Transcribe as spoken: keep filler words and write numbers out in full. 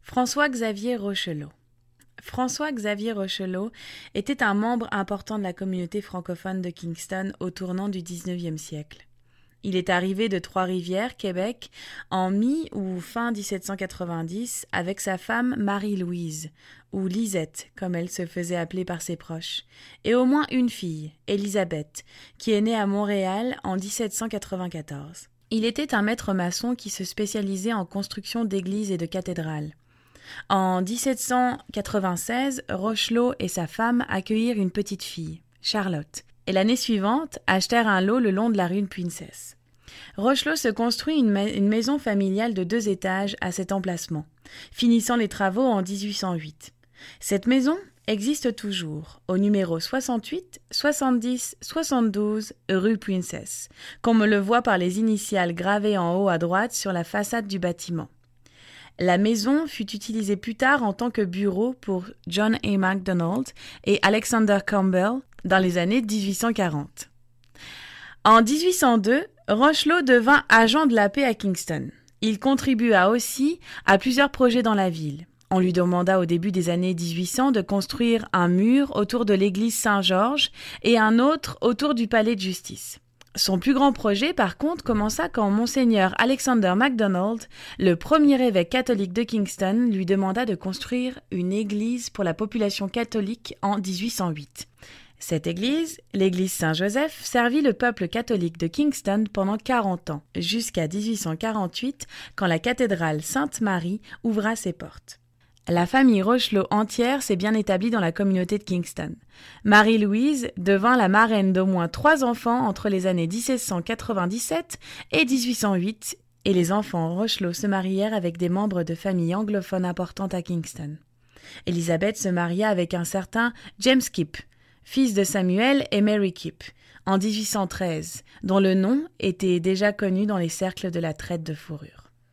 François-Xavier Rochelot. François-Xavier Rochelot était un membre important de la communauté francophone de Kingston au tournant du dix-neuvième siècle. Il est arrivé de Trois-Rivières, Québec, en mi- ou fin dix-sept cent quatre-vingt-dix avec sa femme Marie-Louise, ou Lisette, comme elle se faisait appeler par ses proches, et au moins une fille, Élisabeth, qui est née à Montréal en dix-sept cent quatre-vingt-quatorze. Il était un maître maçon qui se spécialisait en construction d'églises et de cathédrales. En dix-sept cent quatre-vingt-seize, Rochelot et sa femme accueillirent une petite fille, Charlotte, et l'année suivante achetèrent un lot le long de la rue Princess. Rochelot se construit une, ma- une maison familiale de deux étages à cet emplacement, finissant les travaux en dix-huit cent huit. Cette maison existe toujours, au numéro soixante-huit, soixante-dix, soixante-douze, rue Princess, qu'on me le voit par les initiales gravées en haut à droite sur la façade du bâtiment. La maison fut utilisée plus tard en tant que bureau pour John A. MacDonald et Alexander Campbell dans les années dix-huit cent quarante. En dix-huit cent deux, Rochelot devint agent de la paix à Kingston. Il contribua aussi à plusieurs projets dans la ville. On lui demanda au début des années dix-huit cents de construire un mur autour de l'église Saint-Georges et un autre autour du palais de justice. Son plus grand projet, par contre, commença quand Monseigneur Alexander MacDonald, le premier évêque catholique de Kingston, lui demanda de construire une église pour la population catholique en dix-huit cent huit. Cette église, l'église Saint-Joseph, servit le peuple catholique de Kingston pendant quarante ans, jusqu'à dix-huit cent quarante-huit, quand la cathédrale Sainte-Marie ouvra ses portes. La famille Rochelot entière s'est bien établie dans la communauté de Kingston. Marie-Louise devint la marraine d'au moins trois enfants entre les années dix-sept cent quatre-vingt-dix-sept et dix-huit cent huit, et les enfants Rochelot se marièrent avec des membres de familles anglophones importantes à Kingston. Élisabeth se maria avec un certain James Kipp, fils de Samuel et Mary Kipp, en dix-huit cent treize, dont le nom était déjà connu dans les cercles de la traite de fourrure.